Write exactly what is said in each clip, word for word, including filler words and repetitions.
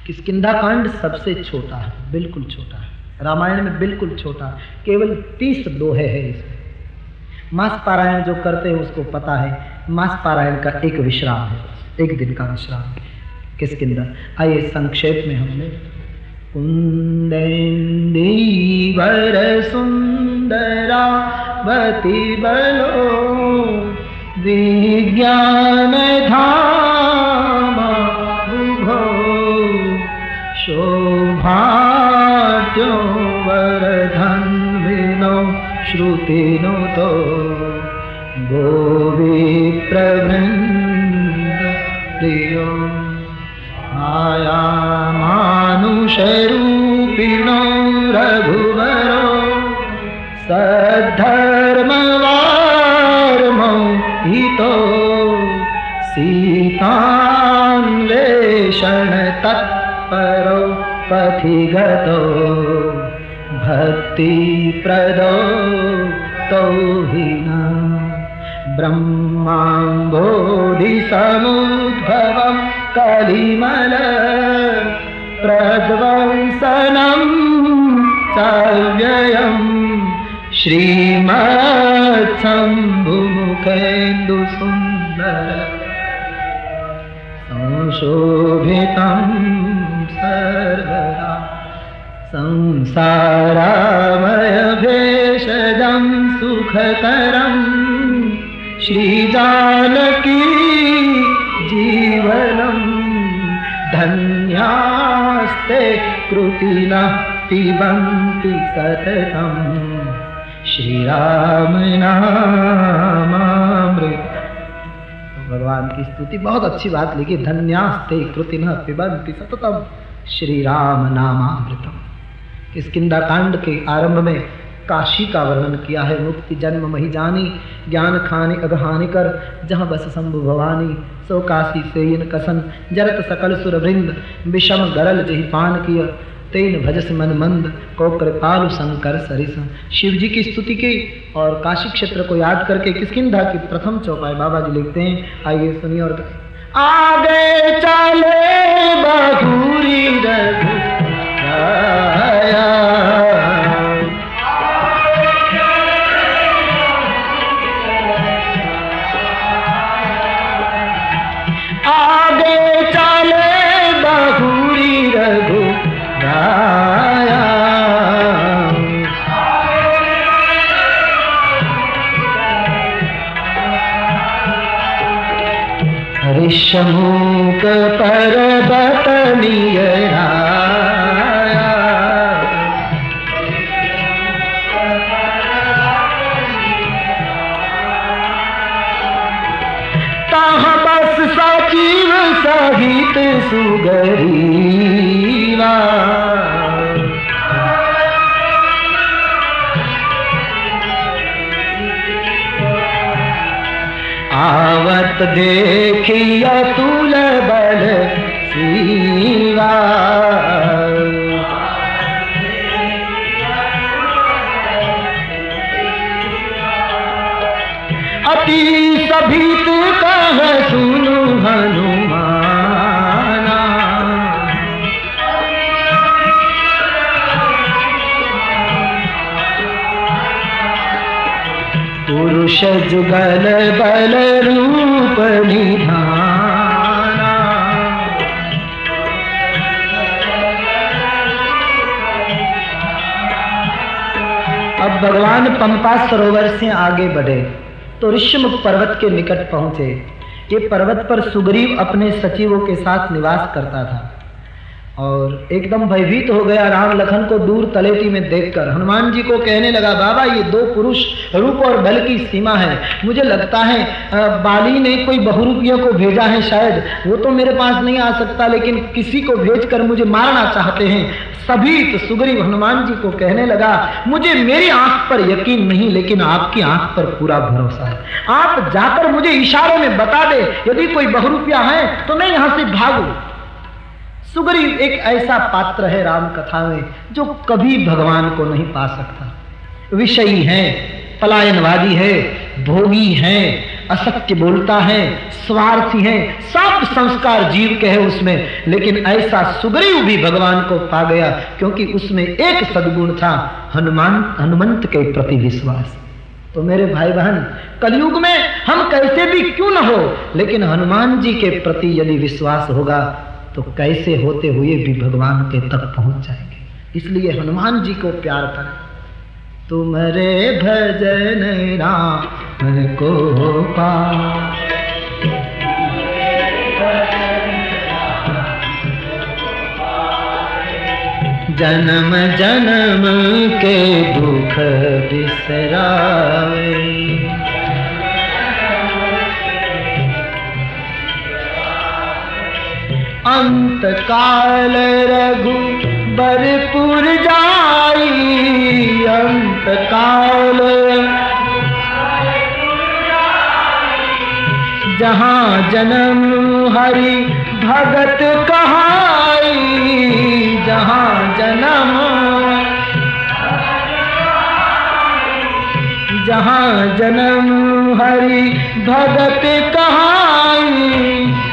किष्किंधा कांड सबसे छोटा है, बिल्कुल छोटा है, रामायण में बिल्कुल छोटा, केवल तीस दोहे है इसमें। मास पारायण जो करते हैं उसको पता है, मास पारायण का एक विश्राम है, एक दिन का विश्राम है किष्किंधा। आइए संक्षेप में हमने कुंदेन्दीवर सुंदरावती बलो विज्ञान धामा उभो शोभाट्यो वरधन विनो श्रुतिनो तो गोविप्रवृन्द प्रियो आया मानुषरूपिणो रघुवरो सद्धर्मवार्मो हितो सीतान्वेषण तत्परो पथिगतो भक्तिप्रदो तो हिना ब्रह्माम्बोधिसमुद्भवं कलिमल प्रध्वंसनं चाव्ययं श्रीमत्शम्भुमुखेन्दुसुन्दर संशोभितं सर्वदा संसारामय भेषजं सुखकरं श्रीजानकी जीवनं धन्यास्ते कृतिनः पिबन्ति सततं श्रीराम नामामृत। भगवान की स्तुति बहुत अच्छी बात लिखी, धन्यास्ते कृतिनः पिबन्ति सततं श्री राम नामामृतम। किष्किंधा कांड के आरंभ में काशी का वर्णन किया है। मुक्ति जन्म मही जानी, ज्ञान खाने अगहानि कर, जहाँ बस शंभु भवानी, सो काशी सेयन कसन, जरत सकल सुर वृंद, विषम गरल जहि पान किय, तेन भजस मन मंद, को कृपालु शंकर सरिस। शिव जी की स्तुति की और काशी क्षेत्र को याद करके किष्किंधा की प्रथम चौपाई बाबा जी लिखते हैं। आइए सुनिए और आगे चले बहुरी रघु आगे चले बहुरी रघु राया ऋषमुख पर्वत नियरा सजीव सहित सुगरीवा आवत देखिया तुल बल सीवा अति सभीत कह सुनु हनुमाना पुरुष जुगल बल रूप निधाना। अब भगवान पंपा सरोवर से आगे बढ़े तो ऋषमुख पर्वत के निकट पहुंचे। ये पर्वत पर सुग्रीव अपने सचिवों के साथ निवास करता था और एकदम भयभीत हो गया राम लखन को दूर तलेटी में देखकर। हनुमान जी को कहने लगा, बाबा ये दो पुरुष रूप और बल की सीमा है, मुझे लगता है बाली ने कोई बहुरूपियों को भेजा है, शायद वो तो मेरे पास नहीं आ सकता, लेकिन किसी को भेजकर मुझे मारना चाहते हैं। सभी तो सुग्रीव हनुमान जी को कहने लगा, मुझे मेरी आंख पर यकीन नहीं, लेकिन आपकी आंख पर पूरा भरोसा है। आप जाकर मुझे इशारों में बता दे, यदि कोई बहुरूपिया है तो मैं यहां से भागूं। सुग्रीव एक ऐसा पात्र है राम कथा में जो कभी भगवान को नहीं पा सकता। विषयी है, पलायनवादी है, भोगी है, असत्य बोलता है, स्वार्थी है, सब संस्कार जीव के है उसमें। लेकिन ऐसा सुग्रीव भी भगवान को पा गया, क्योंकि उसमें एक सद्गुण था, हनुमान हनुमंत के प्रति विश्वास। तो मेरे भाई बहन, कलयुग में हम कैसे भी क्यों न हो, लेकिन हनुमान जी के प्रति यदि विश्वास होगा तो कैसे होते हुए भी भगवान के तक पहुंच जाएंगे। इसलिए हनुमान जी को प्यार करें। तुम्हारे भजन राम को पा, जन्म जन्म के दुख बिसरावे, अंत काल रघुबरपुर जाई, अंत काल जहाँ जन्म हरि भगत कहाई, जहाँ जन्म जहाँ जन्म हरि भगत कहाई,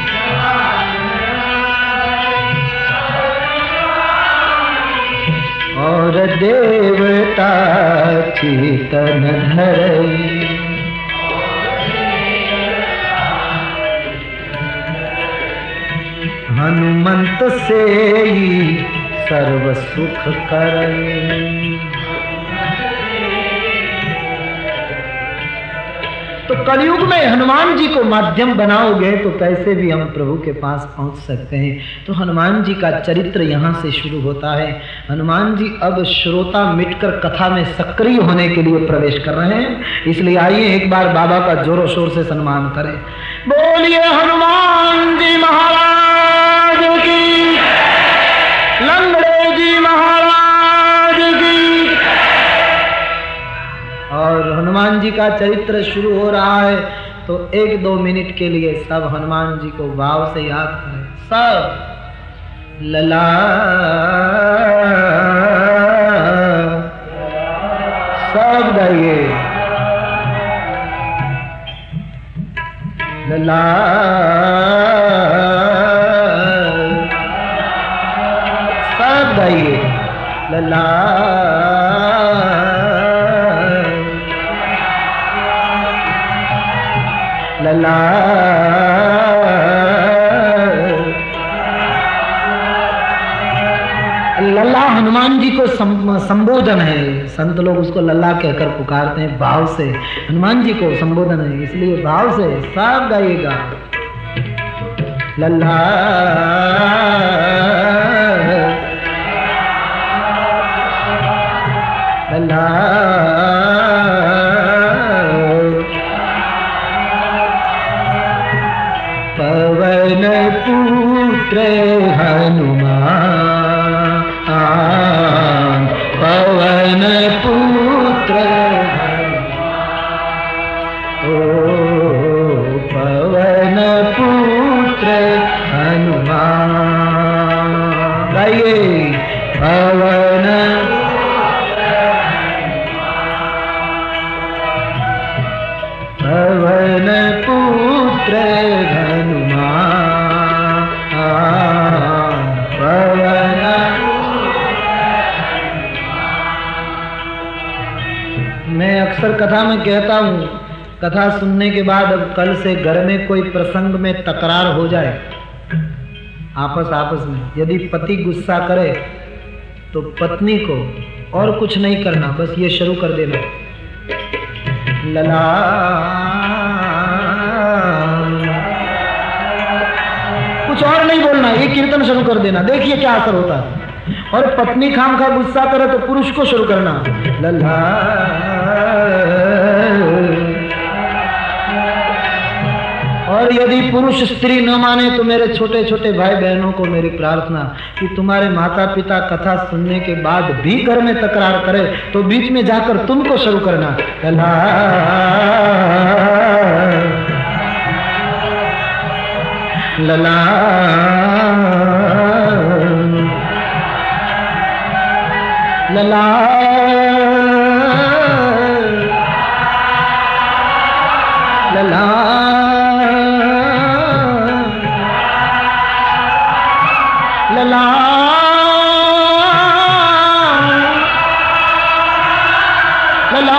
और देवता चेतन धरई, हनुमंत से ही सर्व सुख करई। तो कलयुग में हनुमान जी को माध्यम बनाओगे तो कैसे भी हम प्रभु के पास पहुंच सकते हैं। तो हनुमान जी का चरित्र यहाँ से शुरू होता है। हनुमान जी अब श्रोता मिटकर कथा में सक्रिय होने के लिए प्रवेश कर रहे हैं, इसलिए आइए एक बार बाबा का जोरों शोर से सम्मान करें। बोलिए हनुमान जी महाराज की, लंगड़े जी महाराज की। और हनुमान जी का चरित्र शुरू हो रहा है, तो एक दो मिनट के लिए सब हनुमान जी को भाव से याद करें। सब लला सब गाइए, लला सब गाइए, लला लला लल्ला हनुमान जी को संबोधन है, संत लोग उसको लल्ला कहकर पुकारते हैं भाव से। हनुमान जी को संबोधन है, इसलिए भाव से सब गाइएगा। लल्ला लल्ला पवन पुत्र हनुमान, पवन पुत्र ओ पवन पुत्र हनुमान। गाइए पवन पवन पुत्र अक्सर कथा में कहता हूँ, कथा सुनने के बाद अब कल से घर में कोई प्रसंग में तकरार हो जाए आपस आपस में, यदि पति गुस्सा करे तो पत्नी को और कुछ नहीं करना, बस ये शुरू कर देना, लला कुछ और नहीं बोलना, ये कीर्तन शुरू कर देना, देखिए क्या असर होता है। और पत्नी खाम खा गुस्सा करे तो पुरुष को शुरू करना, लल्ला। और यदि पुरुष स्त्री न माने तो मेरे छोटे छोटे भाई बहनों को मेरी प्रार्थना कि तुम्हारे माता पिता कथा सुनने के बाद भी घर में तकरार करे तो बीच में जाकर तुमको शुरू करना, लल्ला लला लला लला लला लला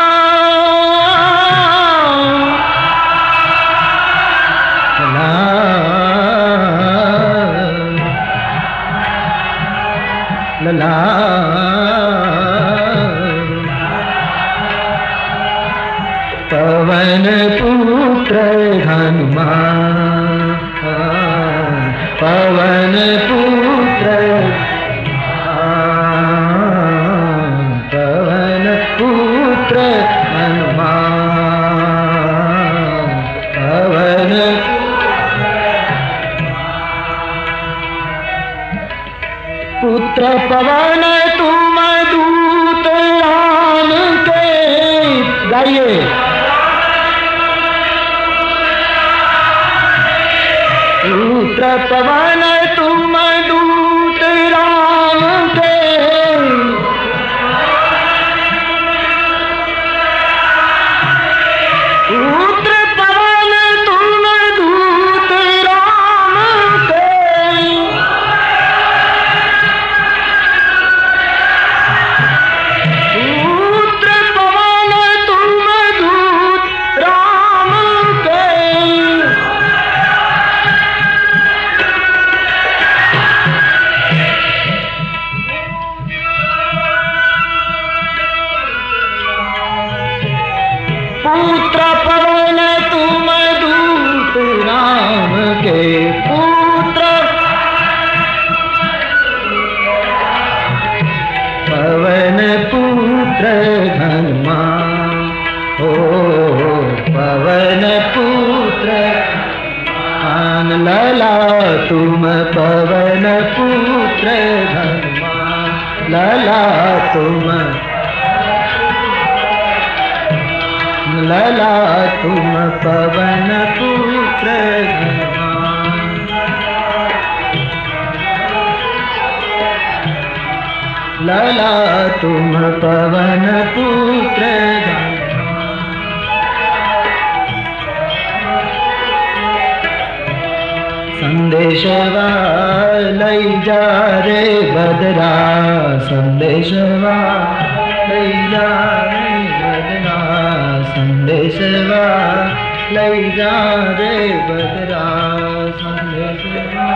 लला पवन पुत्र हनुमान, पवन पुत्र पवन पुत्र हनुमान, पवन पुत्र पवन तुम दूत राम के। गाइए पुत्र पवन तुम दूत राम के, पुत्र पवन तुम दूत राम के, पुत्र पवन तुम दूत राम के। पुत्र पवन तुम दूत राम के, पुत्र पवन पुत्र हनुमान, ओ पवन पुत्र हनुमान, लला तुम पवन पुत्र हनुमान, लला तुम लला तुम पवन पुत्र हनुमान, लला तुम पवन पुत्र हनुमान। संदेशवा लई जा रे बदरा, संदेशवा लई जा रे बदरा, संदेशवा लई जा रे बदरा, संदेशवा।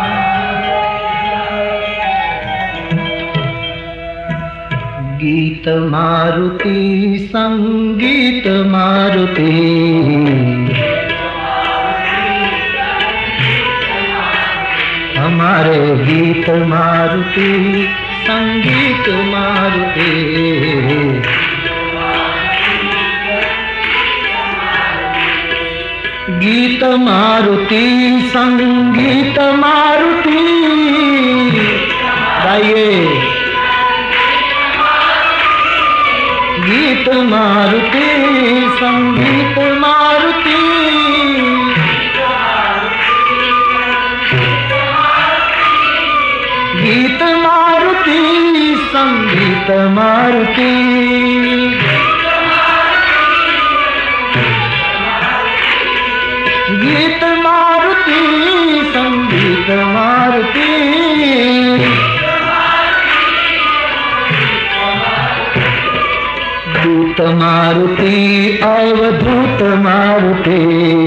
गीत मारुति संगीत मारुति, हमारे गीत मारुति संगीत मारुति, गीत मारुति संगीत मारुति। गाइए गीत मारुति संगीत मारुति, गीत मारुति संगीत मारुति, गीत मारुति संगीत मारुति। दूत मारुति अवधूत मारुति,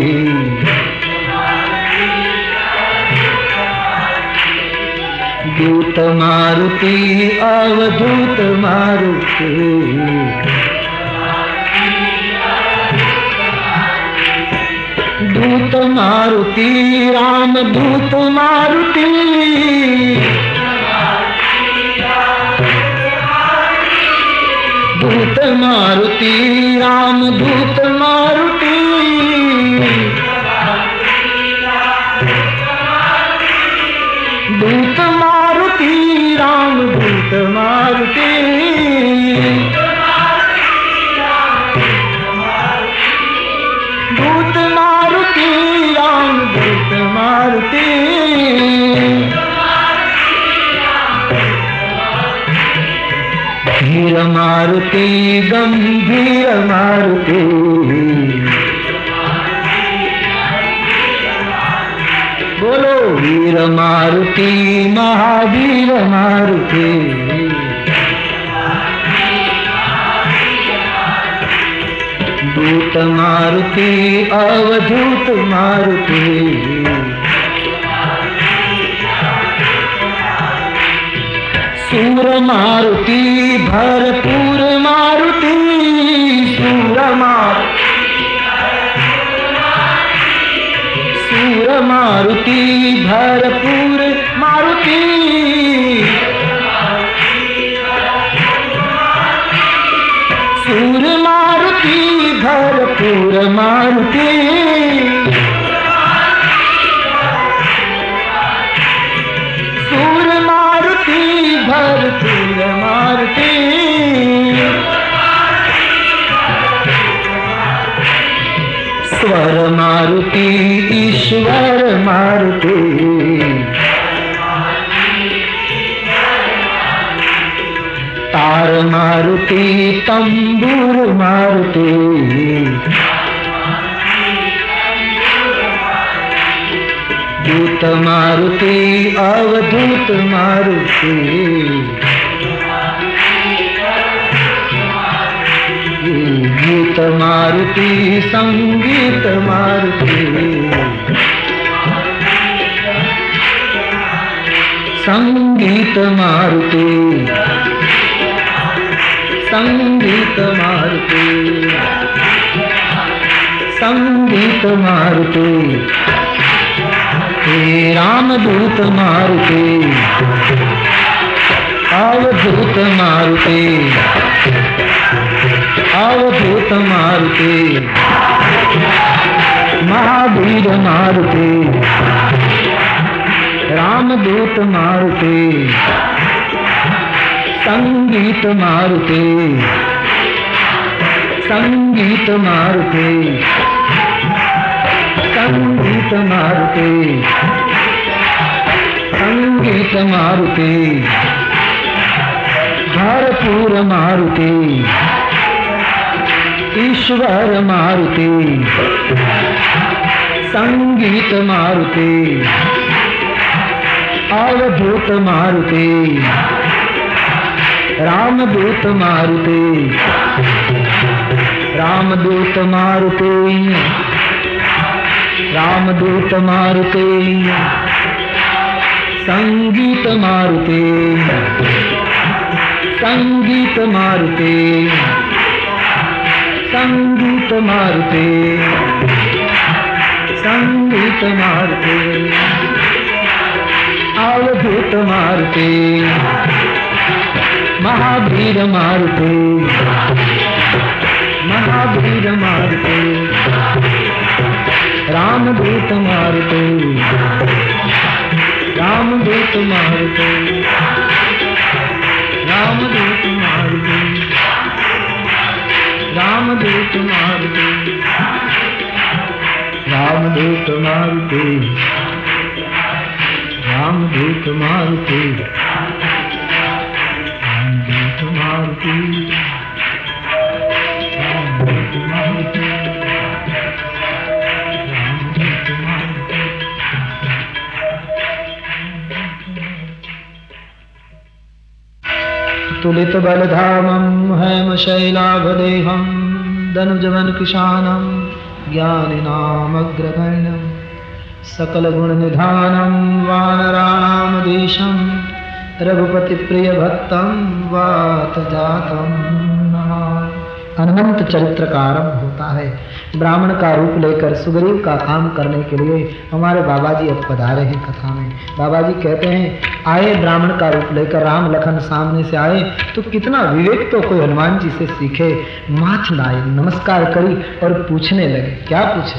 दूत मारुति अवधूत मारुति, दूत मारुति राम दूत मारुति, दूत मारुति राम दूत मारुति, दूत मारुति राम दूत मारुति, दूत मारुति राम दूत मारुति। धीर मारुति गंभीर मारुति, बोलो वीर वीर मारुति महावीर मारुति, दूत मारुति अवधूत मारुति, सूर मारुति भरपूर मारुति, सूर मारुति सूर मारुति भरपूर मारुति, सूर मारुति भरपूर मारुति, सूर मारुति भरपूर मारुति, स्वर मारुति ईश्वर मारुति, तार मारुति तंबूर मारुति, दूत मारुति अवधूत मारुति, गीत मारुति संगीत मारुति, संगीत मारुति, संगीत मारुति, संगीत मारुति, हे रामदूत मारुति, अवधूत मारुति, अवधूत मारुति, महावीर मारुति, रामदूत मारुति, संगीत मारुति, संगीत मारुति, संगीत मारुति, संगीत मारुति, भरपूर मारुति, ईश्वर मारुति, संगीत मारुति, अवधूत मारुति, रामदूत मारुति, रामदूत मारुति, रामदूत मारुति, संगीत मारुति, संगीत मारुति, संगीत मारुति, संगीत मारुति, अवधूत मारुति, महावीर मारुति, महावीर मारुति, रामदूत मारुति, रामदूत मारुति, रामदूत मारुति, रामदूत मारुति, रामदूत मारुति, रामदूत मारुति, रामदूत मारुति, रामदूत मारुति, रामदूत मारुति। तुलित बलधामं हेमशैलाभदेहं धनुजवन किशानं ज्ञानिनामग्रगण्यं सकलगुणनिधानं वानराणामधीशं रघुपतिप्रियभक्तं वातजातं नमामि। अनंत चरित्र का आरंभ होता है। ब्राह्मण का रूप लेकर सुग्रीव का काम करने के लिए हमारे बाबा जी अब पधारे हैं कथा में। बाबा जी कहते हैं, आए ब्राह्मण का रूप लेकर, राम लखन सामने से आए तो कितना विवेक तो कोई हनुमान जी से सीखे। माथ लाए, नमस्कार करी और पूछने लगे। क्या पूछे?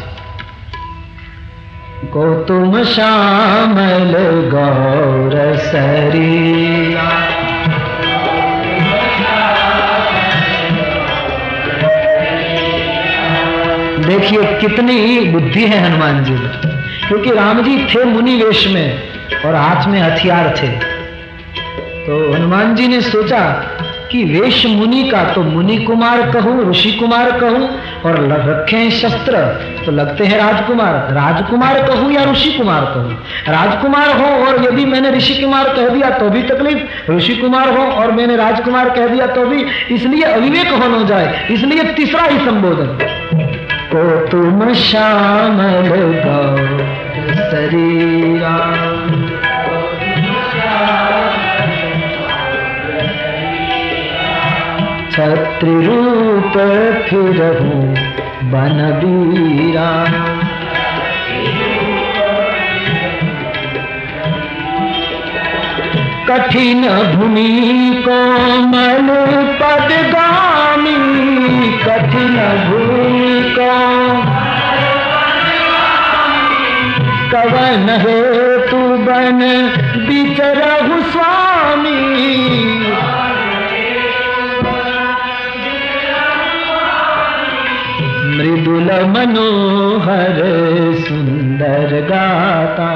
को तुम श्यामल गौर सरिया, देखिए कितनी बुद्धि है हनुमान जी में, क्योंकि राम जी थे मुनि वेश में और हाथ में हथियार थे। तो हनुमान जी ने सोचा कि वेश मुनि का तो मुनि कुमार कहूं, ऋषि कुमार कहूं, और रखे हैं शस्त्र तो लगते हैं राजकुमार। राजकुमार कहूं या ऋषि कुमार कहूं? राजकुमार हो और यदि मैंने ऋषि कुमार कह दिया तो भी तकलीफ, ऋषि कुमार हो और मैंने राजकुमार कह दिया तो भी, इसलिए अविवेक होना जाए, इसलिए तीसरा ही संबोधन, को तुम श्यामल गौर शरीरा, छत्री रूप फिरहूं बनबीरा, कठिन भूमि कोमल पदगामी, कठिन भूमि को कवन हेतु बन बिचरहु स्वामी, मृदुल मनोहर सुंदर गाता,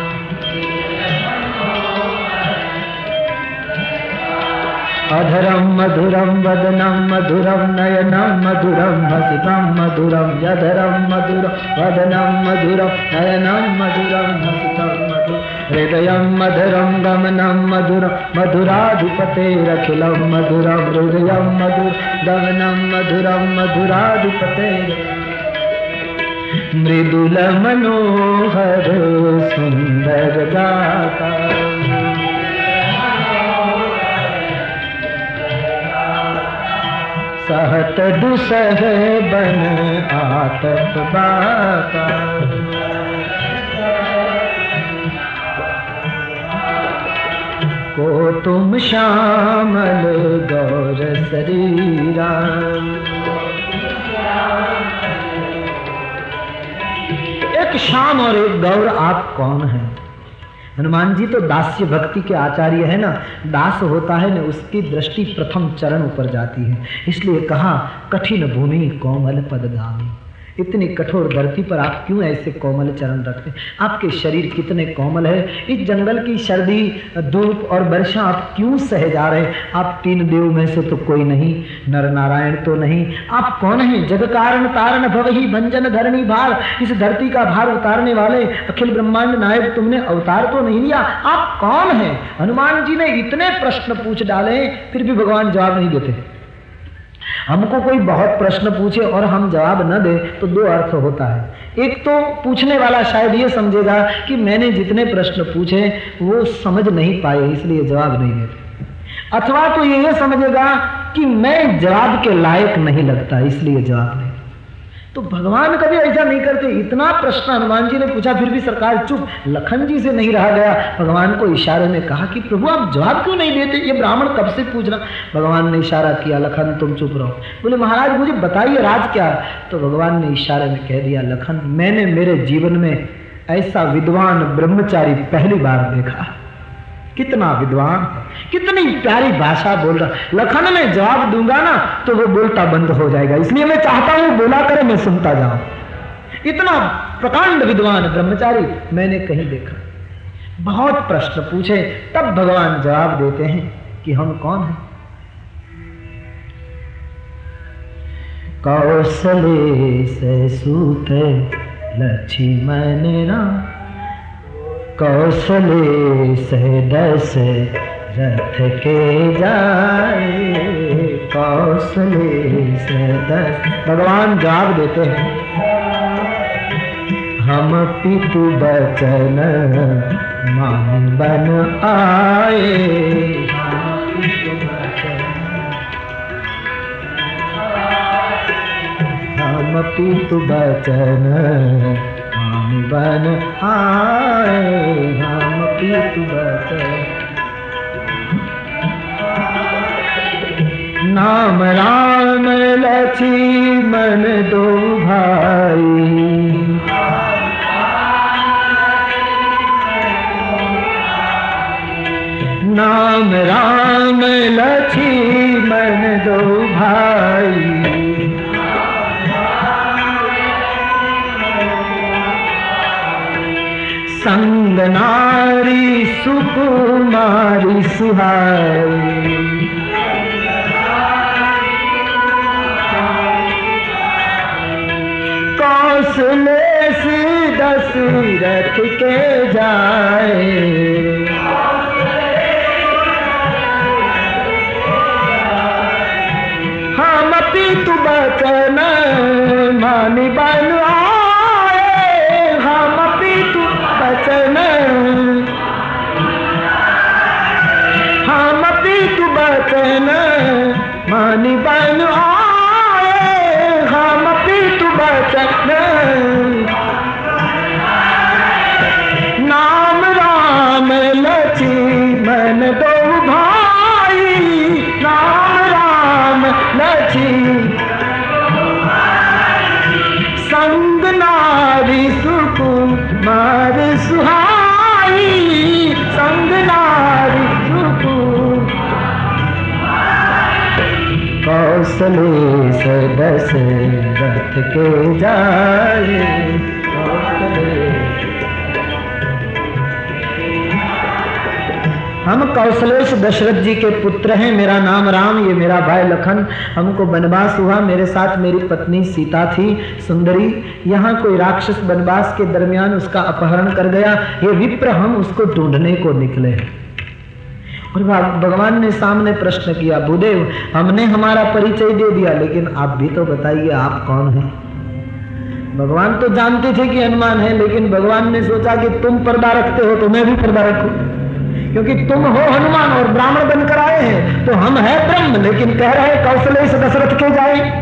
अधरम मधुरम वदनम मधुरम नयनम मधुरम हसितम मधुरम, यधरम मधुरम वदनम मधुरम नयनम मधुरम हसितम मधुरम, हृदयम मधुरम गमनम मधुरम मधुराधिपतेरखिलम मधुरम, हृदयम मधुर गमनम मधुरम मधुराधिपते, मृदुल मनोहर सुंदर गाता, सहत दुसह बन आतप बाता, को तुम श्यामल गौर शरीरा, एक श्याम और एक गौर, आप कौन हैं? हनुमान जी तो दास्य भक्ति के आचार्य है ना, दास होता है ना, उसकी दृष्टि प्रथम चरण ऊपर जाती है, इसलिए कहा कठिन भूमि कोमल पदगामी। इतनी कठोर धरती पर आप क्यों ऐसे कोमल चरण रखते? आपके शरीर कितने कोमल है, इस जंगल की सर्दी धूप और वर्षा आप क्यों सह जा रहे? आप तीन देव में से तो कोई नहीं, नर नारायण तो नहीं, आप कौन हैं? जग कारण तारण भवहि भंजन धरणी भार, इस धरती का भार उतारने वाले अखिल ब्रह्मांड नायक तुमने अवतार तो नहीं लिया, आप कौन हैं? हनुमान जी ने इतने प्रश्न पूछ डाले, फिर भी भगवान जवाब नहीं देते। हमको कोई बहुत प्रश्न पूछे और हम जवाब न दे तो दो अर्थ होता है, एक तो पूछने वाला शायद ये समझेगा कि मैंने जितने प्रश्न पूछे वो समझ नहीं पाए इसलिए जवाब नहीं देते, अथवा तो ये समझेगा कि मैं जवाब के लायक नहीं लगता इसलिए जवाब नहीं। तो भगवान कभी ऐसा नहीं करते। इतना प्रश्न हनुमान जी ने पूछा फिर भी सरकार चुप। लखन जी से नहीं रहा गया, भगवान को इशारे में कहा कि प्रभु आप जवाब क्यों नहीं देते, ये ब्राह्मण कब से पूछ रहा। भगवान ने इशारा किया, लखन तुम चुप रहो। बोले महाराज मुझे बताइए राज क्या। तो भगवान ने इशारे में कह दिया, लखन मैंने मेरे जीवन में ऐसा विद्वान ब्रह्मचारी पहली बार देखा। कितना विद्वान, कितनी प्यारी भाषा बोल रहा। लखन में जवाब दूंगा ना तो वो बोलता बंद हो जाएगा, इसलिए मैं चाहता हूं बोला करे मैं सुनता जाऊं। इतना प्रकांड विद्वान ब्रह्मचारी मैंने कहीं देखा। बहुत प्रश्न पूछे तब भगवान जवाब देते हैं कि हम कौन हैं। कौशले से सूत लक्ष्मण राम, कौशले से दस रथ के जाए, कौशले से दस। भगवान जवाब देते हैं, हम पितु बचन मान बन आए, हम पितु बचन बन आए, हम पितु बचन। नाम राम लक्ष्मण दो भाई, नाम राम लक्ष्मण दो भाई, संग नारी सुकुमारी सुहाई, तीरथ के जाए। हम पीतु बचन मानि बन आए। हम पीतु बचन हम पीतु बचन मानि बन आए। हम पीतु बचन नाम राम लक्ष्मण दो भाई। नाम राम लक्ष्मण संग नारी सुकुमार सुहाई। संग नारी सुकुमार कौशलेश दशरथ के जाए। हम कौशलेश दशरथ जी के पुत्र हैं। मेरा नाम राम, ये मेरा भाई लखन। हमको वनवास हुआ, मेरे साथ मेरी पत्नी सीता थी सुंदरी। यहाँ कोई राक्षस वनवास के दरमियान उसका अपहरण कर गया। ये विप्र हम उसको ढूंढने को निकले। और भगवान ने सामने प्रश्न किया, भूदेव हमने हमारा परिचय दे दिया, लेकिन आप भी तो बताइए आप कौन हैं। भगवान तो जानते थे कि हनुमान है, लेकिन भगवान ने सोचा कि तुम पर्दा रखते हो तो मैं भी पर्दा रखूं, क्योंकि तुम हो हनुमान और ब्राह्मण बनकर आए हैं, तो हम है ब्रह्म, लेकिन कह रहे कौशलेश दशरथ के जाए।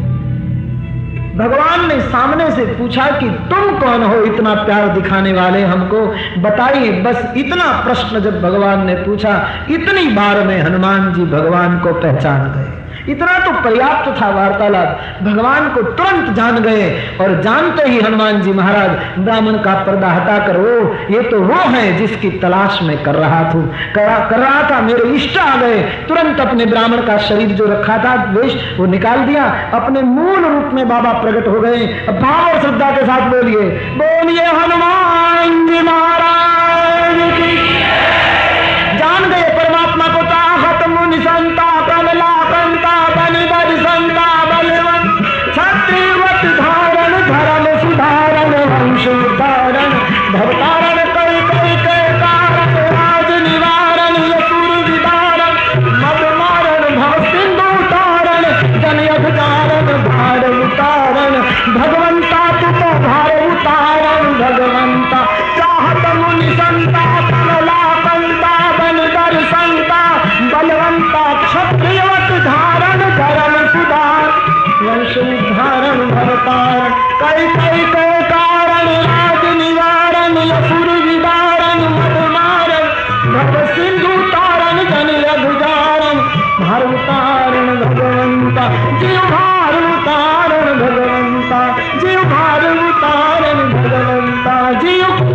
भगवान ने सामने से पूछा कि तुम कौन हो इतना प्यार दिखाने वाले, हमको बताइए। बस इतना प्रश्न जब भगवान ने पूछा, इतनी बार में हनुमान जी भगवान को पहचान गए। इतना तो पर्याप्त था वार्तालाप। भगवान को तुरंत जान गए, और जानते ही हनुमान जी महाराज ब्राह्मण का पर्दा हटाकर, वो ये तो वो है जिसकी तलाश में कर रहा था कर, कर रहा था मेरे इष्ट आ गए। तुरंत अपने ब्राह्मण का शरीर जो रखा था वेश, वो निकाल दिया, अपने मूल रूप में बाबा प्रकट हो गए। अब भाव और श्रद्धा के साथ बोलिए, बोलिए हनुमान जी महाराज की। जान गए परमात्मा को, ताहत मुनि संता कमला कंता बलिवर संता बलवंत क्षत्रिवत धारण धर्म सुधारण वंश धारण भवतारण कई कई के कारण राज निवारण यसुर विदारण मद मारण भव सिंधु तारण जनयध कारण भार उतारण भगवंता तू तो भार उतारण भगवंता। चाहत मुनि संता कमला कंता बलिवर संता बलवंता क्षत्रियवत धारण धर्म सुधार वंश धारण भवतारण कई कई के कारण राज निवारण यसुर विदारण मद मारण भव सिंधु तारण जनयध धारण भार उतारण भगवंता। जीव भार उतारण भगवंता, जीव भार उतारण भगवंता। जीव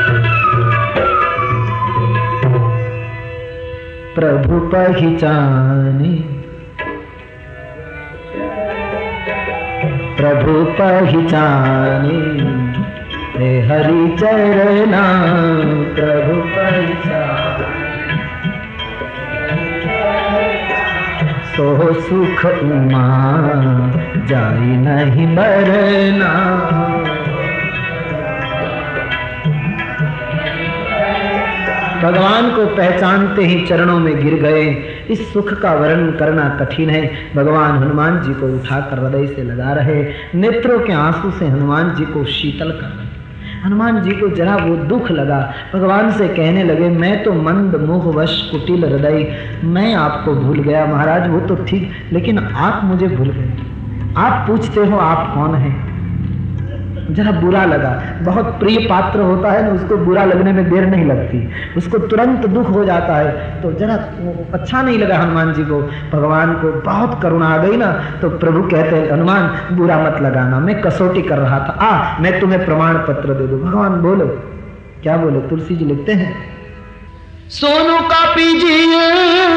प्रभु पहचाने, प्रभु पहचाने हे हरि चरना। प्रभु पहचाने सो सुख उमा जाई नहीं मरना। भगवान को पहचानते ही चरणों में गिर गए। इस सुख का वर्णन करना कठिन है। भगवान हनुमान जी को उठाकर हृदय से लगा रहे, नेत्रों के आंसू से हनुमान जी को शीतल कर रहे। हनुमान जी को जरा वो दुख लगा। भगवान से कहने लगे, मैं तो मंद मोहवश कुटिल हृदय, मैं आपको भूल गया महाराज। वो तो ठीक, लेकिन आप मुझे भूल गए। आप पूछते हो आप कौन हैं। जरा बुरा लगा। बहुत प्रिय पात्र होता है ना, उसको बुरा लगने में देर नहीं लगती, उसको तुरंत दुख हो जाता है। तो जरा अच्छा नहीं लगा हनुमान जी को। भगवान को बहुत करुणा आ गई ना, तो प्रभु कहते हैं, हनुमान बुरा मत लगाना, मैं कसौटी कर रहा था, आ मैं तुम्हें प्रमाण पत्र दे दूं। भगवान बोलो, क्या बोले? तुलसी जी लिखते हैं, सोनू का पीजिए,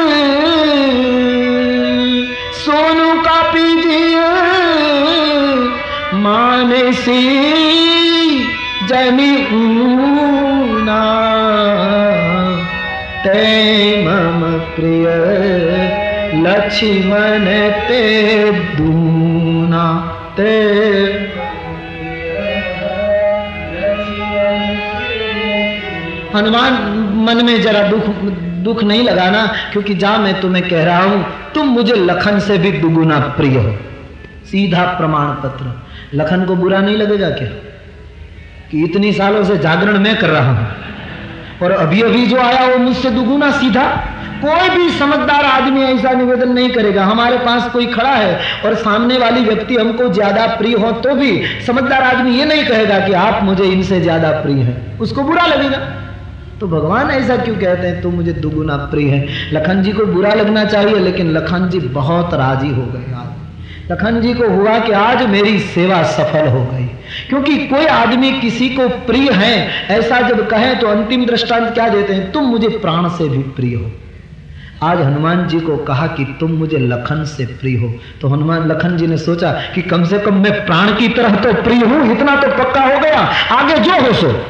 सोनू का पीजिए मानसी जनी ऊना, ते मम प्रिय लक्ष्मण ते दूना, ते हनुमान मन में जरा दुख दुख नहीं लगाना, क्योंकि जा मैं तुम्हें कह रहा हूं तुम मुझे लखन से भी दुगुना प्रिय हो। सीधा प्रमाण पत्र। लखन को बुरा नहीं लगेगा क्या कि इतनी सालों से जागरण मैं कर रहा हूं और अभी अभी जो आया वो मुझसे दुगुना सीधा? कोई भी समझदार आदमी ऐसा निवेदन नहीं करेगा। हमारे पास कोई खड़ा है और सामने वाली व्यक्ति हमको ज्यादा प्रिय हो तो भी समझदार आदमी ये नहीं कहेगा कि आप मुझे इनसे ज्यादा प्रिय हैं, उसको बुरा लगेगा। तो भगवान ऐसा क्यों कहते हैं तुम मुझे दुगुना प्रिय है? लखन जी को बुरा लगना चाहिए, लेकिन लखन जी बहुत राजी हो गए। आज लखन जी को हुआ कि आज मेरी सेवा सफल हो गई, क्योंकि कोई आदमी किसी को प्रिय है ऐसा जब कहे तो अंतिम दृष्टांत क्या देते हैं? तुम मुझे प्राण से भी प्रिय हो। आज हनुमान जी को कहा कि तुम मुझे लखन से प्रिय हो, तो हनुमान लखन जी ने सोचा कि कम से कम मैं प्राण की तरह तो प्रिय हूं, इतना तो पक्का हो गया, आगे जो हो सो।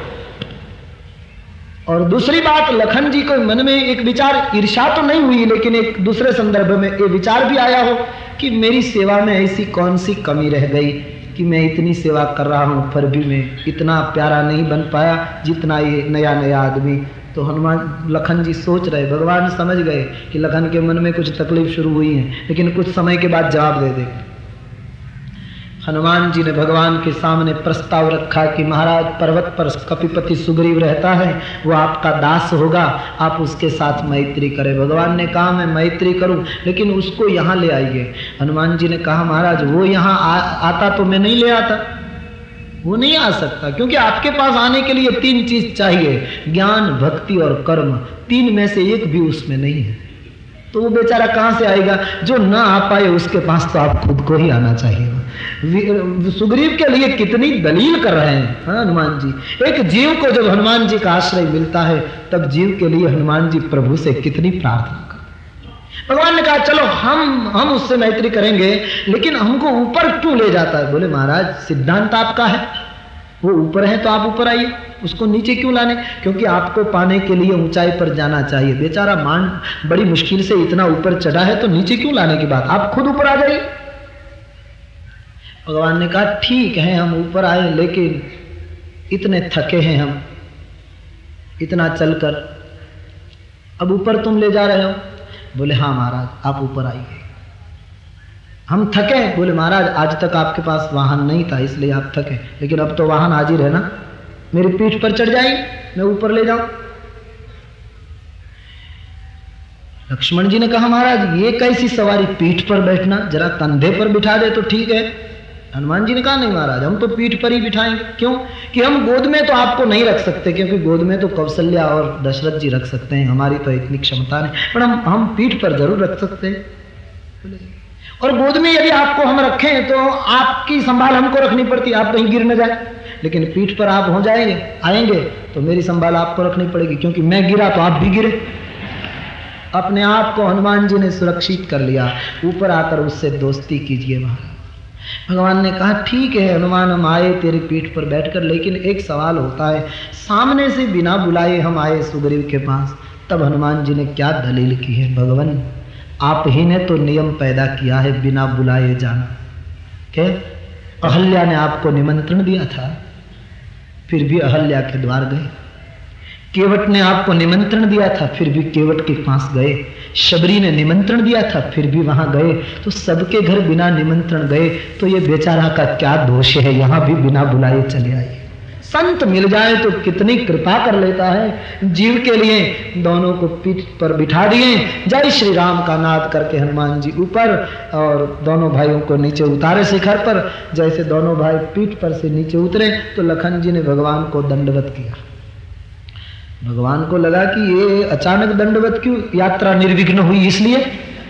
और दूसरी बात, लखन जी को मन में एक विचार, ईर्ष्या तो नहीं हुई, लेकिन एक दूसरे संदर्भ में ये विचार भी आया हो कि मेरी सेवा में ऐसी कौन सी कमी रह गई कि मैं इतनी सेवा कर रहा हूं पर भी मैं इतना प्यारा नहीं बन पाया जितना ये नया नया आदमी। तो हनुमान लखन जी सोच रहे, भगवान समझ गए कि लखन के मन में कुछ तकलीफ शुरू हुई है, लेकिन कुछ समय के बाद जवाब दे देंगे। हनुमान जी ने भगवान के सामने प्रस्ताव रखा कि महाराज पर्वत पर कपिपति सुग्रीव रहता है, वो आपका दास होगा, आप उसके साथ मैत्री करें। भगवान ने कहा मैं मैत्री करूं, लेकिन उसको यहाँ ले आइए। हनुमान जी ने कहा महाराज वो यहाँ आ, आता तो मैं नहीं ले आता, वो नहीं आ सकता, क्योंकि आपके पास आने के लिए तीन चीज चाहिए, ज्ञान, भक्ति और कर्म। तीन में से एक भी उसमें नहीं है, तो वो बेचारा कहां से आएगा? जो ना आ पाए उसके पास तो आप खुद को ही आना चाहिए। सुग्रीव के लिए कितनी दलील कर रहे हैं हाँ हनुमान जी। एक जीव को जब हनुमान जी का आश्रय मिलता है तब जीव के लिए हनुमान जी प्रभु से कितनी प्रार्थना करते। भगवान ने कहा चलो हम हम उससे मैत्री करेंगे, लेकिन हमको ऊपर क्यों ले जाता है? बोले महाराज सिद्धांत आपका है, वो ऊपर है तो आप ऊपर आइए, उसको नीचे क्यों लाने? क्योंकि आपको पाने के लिए ऊंचाई पर जाना चाहिए। बेचारा मान बड़ी मुश्किल से इतना ऊपर चढ़ा है, तो नीचे क्यों लाने की बात, आप खुद ऊपर आ जाइए। भगवान ने कहा ठीक है हम ऊपर आए, लेकिन इतने थके हैं हम इतना चलकर, अब ऊपर तुम ले जा रहे हो? बोले हाँ महाराज आप ऊपर आइए। हम थके? बोले महाराज आज तक आपके पास वाहन नहीं था इसलिए आप थके, लेकिन अब तो वाहन हाजिर है ना, मेरी पीठ पर चढ़ जाइए, मैं ऊपर ले जाऊं। लक्ष्मण जी ने कहा महाराज ये कैसी सवारी, पीठ पर बैठना, जरा कंधे पर बिठा दे तो ठीक है। हनुमान जी ने कहा नहीं महाराज हम तो पीठ पर ही बिठाएंगे। क्यों? कि हम गोद में तो आपको नहीं रख सकते, क्योंकि गोद में तो कौशल्या और दशरथ जी रख सकते हैं, हमारी तो इतनी क्षमता नहीं, पर हम हम पीठ पर जरूर रख सकते हैं। और गोद में यदि आपको हम रखें तो आपकी संभाल हमको रखनी पड़ती, आप कहीं गिर न जाए, लेकिन पीठ पर आप हो जाएंगे आएंगे तो मेरी संभाल आपको रखनी पड़ेगी, क्योंकि मैं गिरा तो आप भी गिरे। अपने आप को हनुमान जी ने सुरक्षित कर लिया, ऊपर आकर उससे दोस्ती कीजिए महाराज। भगवान ने कहा ठीक है हनुमान हम आए तेरी पीठ पर बैठकर, लेकिन एक सवाल होता है, सामने से बिना बुलाए हम आए सुग्रीव के पास। तब हनुमान जी ने क्या दलील की है? भगवान आप ही ने तो नियम पैदा किया है बिना बुलाए जाना। क्या अहल्या ने आपको निमंत्रण दिया था, फिर भी अहल्या के द्वार गए। केवट ने आपको निमंत्रण दिया था, फिर भी केवट के पास गए। शबरी ने निमंत्रण दिया था, फिर भी वहां गए। तो सबके घर बिना निमंत्रण गए, तो ये बेचारा का क्या दोष है, यहां भी बिना बुलाए चले आए। संत मिल जाए तो कितनी कृपा कर लेता है। जीव के लिए दोनों को पीठ पर बिठा दिए, जय श्री राम का नाद करके हनुमान जी ऊपर और दोनों भाइयों को नीचे उतारे शिखर पर। जैसे दोनों भाई पीठ पर से नीचे उतरे तो लखन जी ने भगवान को दंडवत किया। भगवान को लगा कि ये अचानक दंडवत क्यों, यात्रा निर्विघ्न हुई इसलिए।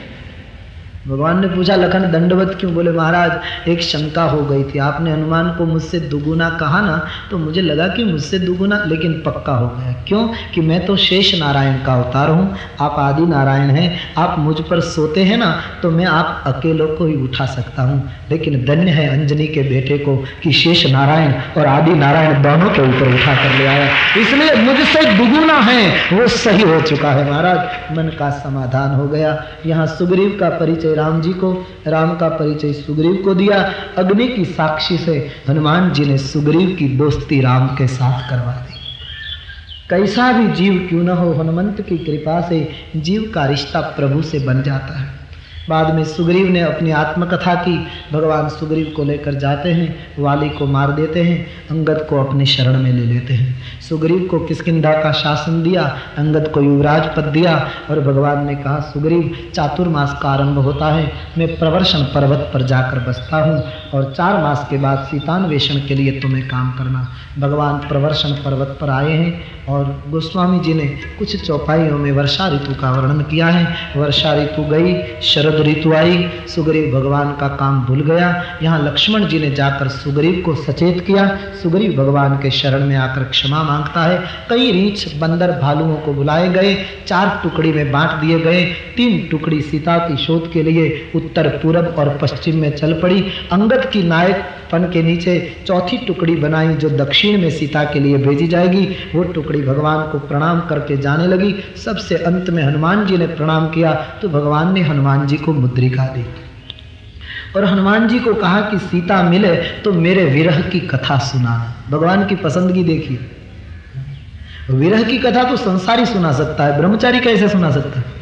भगवान ने पूछा लखन दंडवत क्यों? बोले महाराज एक शंका हो गई थी, आपने हनुमान को मुझसे दुगुना कहा ना, तो मुझे लगा कि मुझसे दुगुना, लेकिन पक्का हो गया। क्यों? कि मैं तो शेष नारायण का अवतार हूँ, आप आदि नारायण हैं। आप मुझ पर सोते हैं ना तो मैं आप अकेलों को ही उठा सकता हूँ, लेकिन धन्य है अंजनी के बेटे को कि शेष नारायण और आदि नारायण दोनों के ऊपर उठा कर ले आया, इसलिए मुझसे दुगुना है वो सही हो चुका है। महाराज मन का समाधान हो गया। यहाँ सुग्रीव का परिचय राम जी को, राम का परिचय सुग्रीव को दिया। अग्नि की साक्षी से हनुमान जी ने सुग्रीव की दोस्ती राम के साथ करवा दी। कैसा भी जीव क्यों न हो, हनुमंत की कृपा से जीव का रिश्ता प्रभु से बन जाता है। बाद में सुग्रीव ने अपनी आत्मकथा की। भगवान सुग्रीव को लेकर जाते हैं, वाली को मार देते हैं, अंगद को अपनी शरण में ले लेते हैं। सुग्रीव को किष्किंधा का शासन दिया, अंगद को युवराज पद दिया और भगवान ने कहा सुग्रीव चातुर्मास का आरंभ होता है, मैं प्रवर्षण पर्वत पर जाकर बसता हूँ और चार मास के बाद सीतान्वेषण के लिए तुम्हें काम करना। भगवान प्रवर्षण पर्वत पर आए हैं और गोस्वामी जी ने कुछ चौपाइयों में वर्षा ऋतु का वर्णन किया है। वर्षा ऋतु गई, शरद ऋतु आई, सुग्रीव भगवान का काम भूल गया। यहाँ लक्ष्मण जी ने जाकर सुग्रीव को सचेत किया। सुग्रीव भगवान के शरण में आकर क्षमा मांगता है। कई रीछ बंदर भालुओं को बुलाए गए, चार टुकड़ी में बांट दिए गए। तीन टुकड़ी सीता की शोध के लिए उत्तर पूरब और पश्चिम में चल पड़ी। अंगद की नायकपन के नीचे चौथी टुकड़ी बनाई जो दक्षिण में सीता के लिए भेजी जाएगी। वो टुकड़ी भगवान को प्रणाम करके जाने लगी। सबसे अंत में हनुमान जी ने प्रणाम किया तो भगवान ने हनुमान जी को मुद्रिका दी और हनुमान जी को कहा कि सीता मिले तो मेरे विरह की कथा सुनाना। भगवान की पसंदगी देखिए, विरह की कथा तो संसारी सुना सकता है, ब्रह्मचारी कैसे सुना सकता है?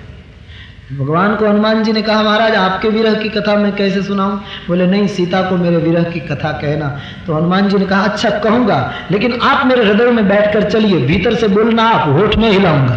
भगवान को हनुमान जी ने कहा महाराज आपके विरह की कथा मैं कैसे सुनाऊं? बोले नहीं, सीता को मेरे विरह की कथा कहना। तो हनुमान जी ने कहा अच्छा कहूंगा, लेकिन आप मेरे हृदय में बैठकर चलिए, भीतर से बोलना आप, होठ में हिलाऊंगा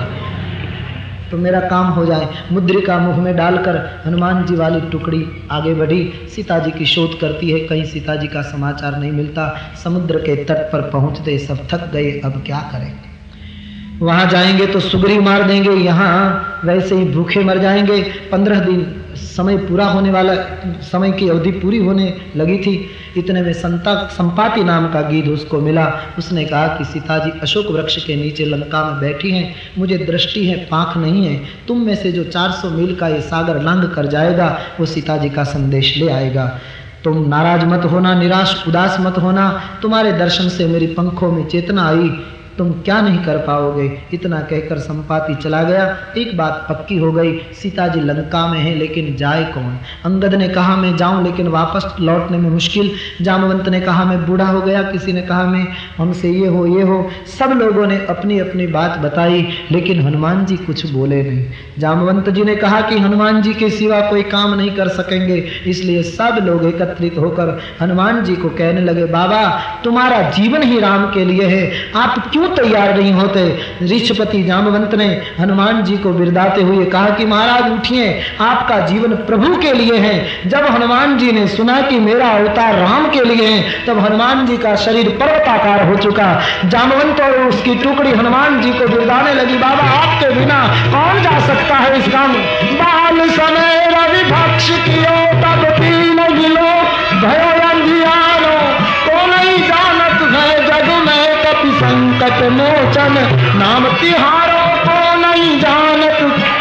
तो मेरा काम हो जाए। मुद्रिका मुख में डालकर हनुमान जी वाली टुकड़ी आगे बढ़ी। सीता जी की शोध करती है, कहीं सीता जी का समाचार नहीं मिलता। समुद्र के तट पर पहुंचते सब थक गए, अब क्या करें? वहां जाएंगे तो सुग्रीव मार देंगे, यहाँ वैसे ही भूखे मर जाएंगे। पंद्रह दिन समय पूरा होने वाला, समय की अवधि पूरी होने लगी थी। इतने में संता संपाति नाम का गिद्ध उसको मिला। उसने कहा कि सीता जी अशोक वृक्ष के नीचे लंका में बैठी हैं, मुझे दृष्टि है, पाँख नहीं है। तुम में से जो चार सौ मील का ये सागर लांघ कर जाएगा वो सीता जी का संदेश ले आएगा। तुम नाराज मत होना, निराश उदास मत होना, तुम्हारे दर्शन से मेरी पंखों में चेतना आई, तुम क्या नहीं कर पाओगे। इतना कहकर संपाति चला गया। एक बात पक्की हो गई, सीता जी लंका में है, लेकिन जाए कौन? अंगद ने कहा मैं जाऊं लेकिन वापस लौटने में मुश्किल। जामवंत ने कहा मैं बूढ़ा हो गया, किसी ने कहा मैं हमसे ये हो ये हो। सब लोगों ने अपनी अपनी बात बताई, लेकिन हनुमान जी कुछ बोले नहीं। जामवंत जी ने कहा कि हनुमान जी के सिवा कोई काम नहीं कर सकेंगे, इसलिए सब लोग एकत्रित होकर हनुमान जी को कहने लगे बाबा तुम्हारा जीवन ही राम के लिए है, आप क्यों तैयार नहीं होते? ऋषपति जामवंत ने हनुमान जी को बिरदाते हुए कहा कि महाराज उठिए, आपका जीवन प्रभु के लिए है। जब हनुमान जी ने सुना कि मेरा अवतार राम के लिए है, तब हनुमान जी का शरीर पर्वताकार हो चुका। जामवंत और उसकी टुकड़ी हनुमान जी को बिरदाने लगी, बाबा आपके बिना कौन जा सकता है इस काम? बाल समय रवि भक्ष कियो तब तीन गिलो भयो अंधियारो, तो नहीं जानत है जग में कपि संकट मोचन नाम तिहारो, को नहीं जानत।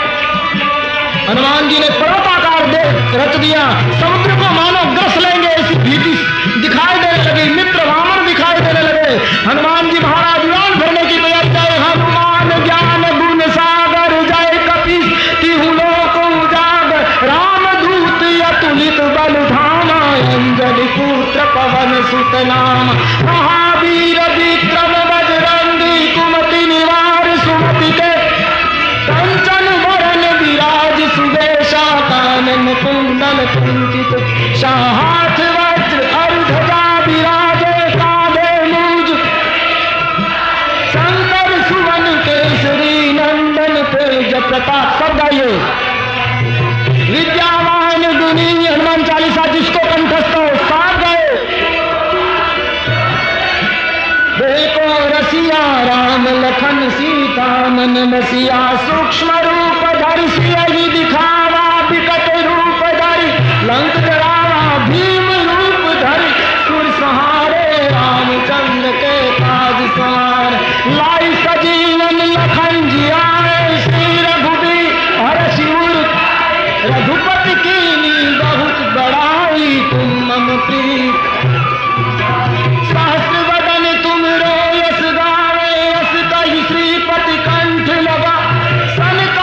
हनुमान जी ने पर्वताकार देख रच दिया, समुद्र को मानो ग्रस लेंगे ऐसी भीति दिखाई देने लगी, मित्र वामन दिखाई देने लगे। हनुमान जी महाराज उड़ान भरने की तैयारी, जय हनुमान ज्ञान गुण सागर जय कपीस तिहु लोक उजागर, राम दूत अतुलित बल धामा, अंजलि पुत्र पवन सुत नाम, महावीर विक्रम बजरंगी कुमति निवार सुमति के, कंचन वरण विराज सुबेशा, कानन कुंडल कुंचित हाथ वज्र और ध्वजा विराजे, कांधे मूज शंकर सुवन केसरी नंदन तेज प्रताप। सब गाइए, विद्यावान गुणी हनुमान चालीसा जिसको कंठस्थ हो साथ गए। देखो रसिया राम लखन सीता मन बसिया, सूक्ष्म रूप धरि सियहि दिखावा, विकट रूप धरि लंक जरावा, भीम रूप धरि सुर संहारे, रामचंद्र के काज सवार, लाई सजीवन लखन जियाए, श्री रघुबीर हरषि उर रघुपति कीनी बहुत बड़ाई, तुम मम प्रिय सहस्र वदन तुम रो यस गावे, यस कहि श्रीपति कंठ लगा, सनक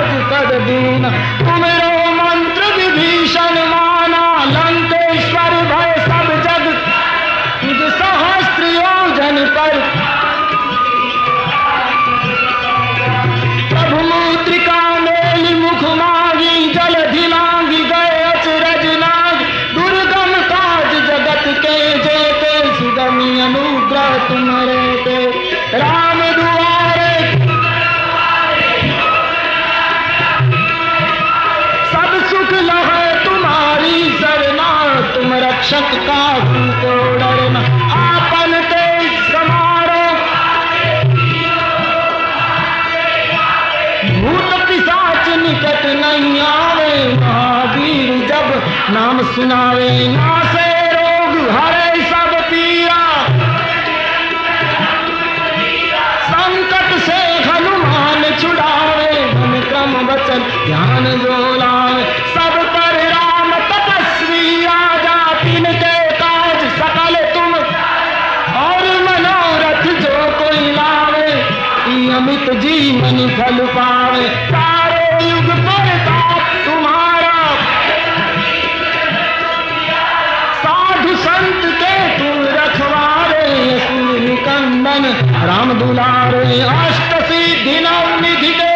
राज पद दीन, तुमरो मंत्र विभीषण माना, लंकेश्वर भय सब जग सहस्त्र योजन पर, प्रभु मुद्रिका मेली मुख मांगी, जल धिलांगी गए अचरज नाग, दुर्गम काज जगत के जेते, सुगमी अनुग्रह तुम्हारे ते, राम दुआरे सब सुख लहे तुम्हारी सरना, तुम रक्षक काहू को डरना, आपन तेज समारो भूत पिशाच निकट नहीं आवे, महावीर जब नाम सुनावे, नासे रोग हरे सब पीरा, संकट से हनुमान छुड़ावे, मन क्रम वचन ध्यान जो लावे, सब पर राम तपस्वी राजा, तिनके काज सकल तुम और मनोरथ जो कोई लावे, अमित जीवन फल पावे, सारे युग प्रताप तुम्हारा, साधु संत के तुम रखवारे, निकंदन राम दुलारे, अष्ट सिद्धि नव निधि के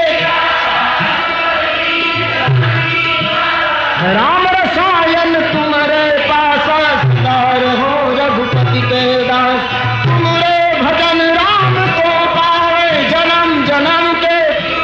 राम रसायन तुम्हारे पास, सदार हो रघुपति के दास, तुम्हारे भजन राम को पावे, जन्म जन्म के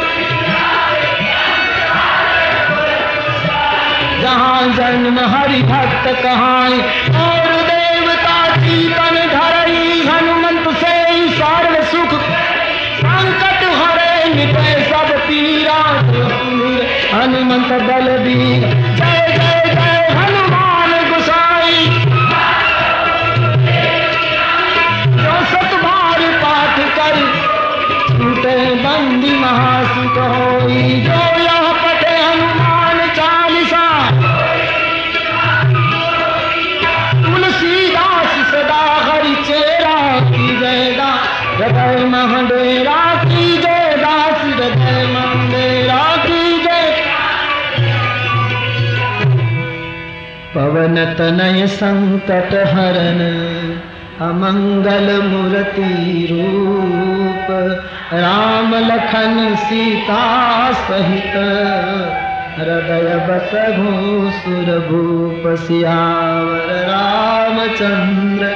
जहाँ जन्म हरि भक्त कहाई, और देवता जीवन धरई, हनुमंत से सर्व सुख संकट हरे, मिटे सब पीरा, हनुमंत बलबीर, जय जय जय हनुमान गोसाई, जो सत बार पाठ कर छूटे बंदी महासुख होई, जो यह पढ़े हनुमान चालीसा, तुलसीदास सदा हरि चेरा, की जय दास हृदय महडेरा, की जय दास हृदय महडेरा, की जय। पवन तनय संकट हरन, अमंगल मूर्ति रूप, राम लखन सीता सहित, हृदय बसहु सुरभूप, सियावर रामचंद्र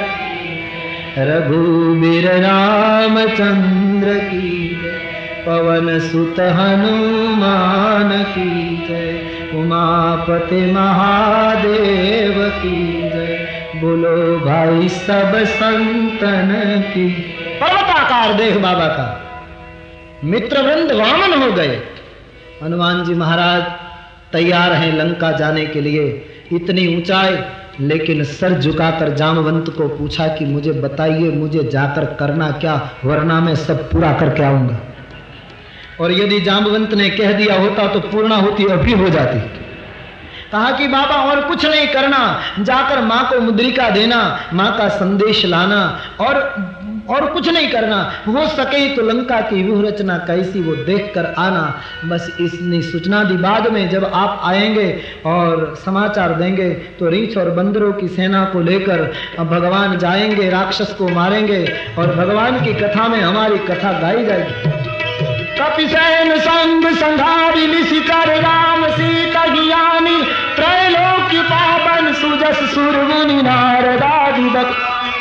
रघुवीर रामचंद्र की जय, पवन सुत हनुमान की जय, उमापति महादेव की जय, बोलो भाई सब संतन की। पर्वताकार देह बाबा का, मित्रवृंद वामन हो गए, हनुमान जी महाराज तैयार हैं लंका जाने के लिए, इतनी ऊंचाई, लेकिन सर झुकाकर जामवंत को पूछा कि मुझे बताइए मुझे जाकर करना क्या, वरना मैं सब पूरा करके आऊंगा। और यदि जामवंत ने कह दिया होता तो पूर्णाहुति अभी हो जाती। कहा कि बाबा और कुछ नहीं करना, जाकर माँ को मुद्रिका देना, माँ का संदेश लाना, और और कुछ नहीं करना, हो सके तो लंका की व्यूह रचना कैसी वो देख कर आना। बस इतनी सूचना दी। बाद में जब आप आएंगे और समाचार देंगे तो रीछ और बंदरों की सेना को लेकर भगवान जाएंगे, राक्षस को मारेंगे, और भगवान की कथा में हमारी कथा गाई जाएगी। कपिसेन संग संघारी निशिचर राम सीता ज्ञानी, त्रैलोक्य पावन सुजस सुर मुनि नारदादि दत्त।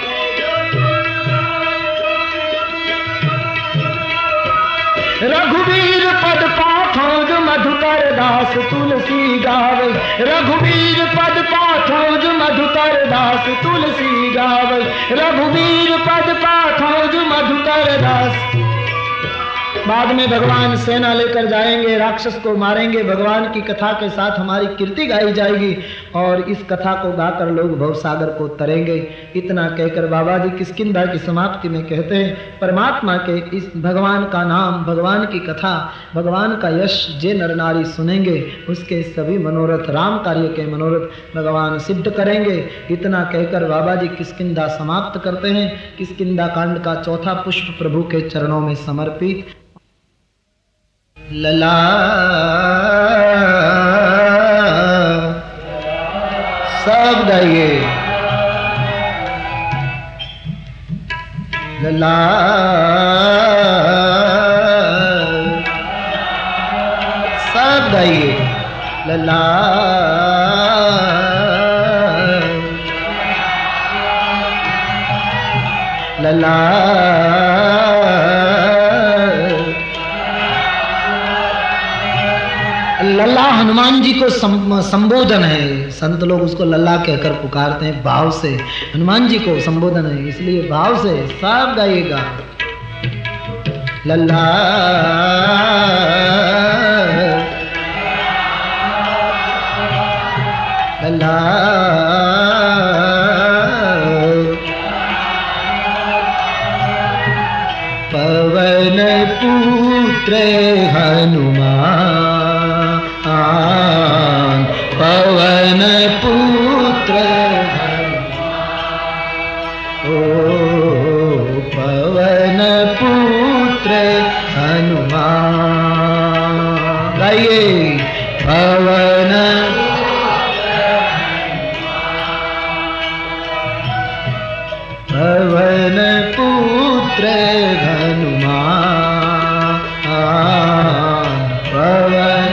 रघुवीर पद पाठों जो मधुकर दास तुलसी गावे, रघुवीर पद पाठों जो मधुकर दास तुलसी गावे, रघुवीर पद पाठों जो मधुकर दास। बाद में भगवान सेना लेकर जाएंगे, राक्षस को मारेंगे, भगवान की कथा के साथ हमारी कीर्ति गाई जाएगी, और इस कथा को गाकर लोग भवसागर को तरेंगे। इतना कहकर बाबा जी किष्किंधा की समाप्ति में कहते हैं, परमात्मा के इस भगवान का नाम, भगवान की कथा, भगवान का यश जे नर नारी सुनेंगे, उसके सभी मनोरथ, राम कार्य के मनोरथ भगवान सिद्ध करेंगे। इतना कहकर बाबा जी किष्किंधा समाप्त करते हैं। किष्किंधा कांड का चौथा पुष्प प्रभु के चरणों में समर्पित। लला सब गाइए लला सब गाइए लला लला लल्ला हनुमान जी को संबोधन है। संत लोग उसको लल्ला कहकर पुकारते हैं भाव से। हनुमान जी को संबोधन है, इसलिए भाव से सब गाइएगा। लल्ला लल्ला पवन पुत्र हनुमान, पवन पुत्र ओ पवन पुत्र हनुमान। गाइए पवन पवन पुत्र हनुमान, पवन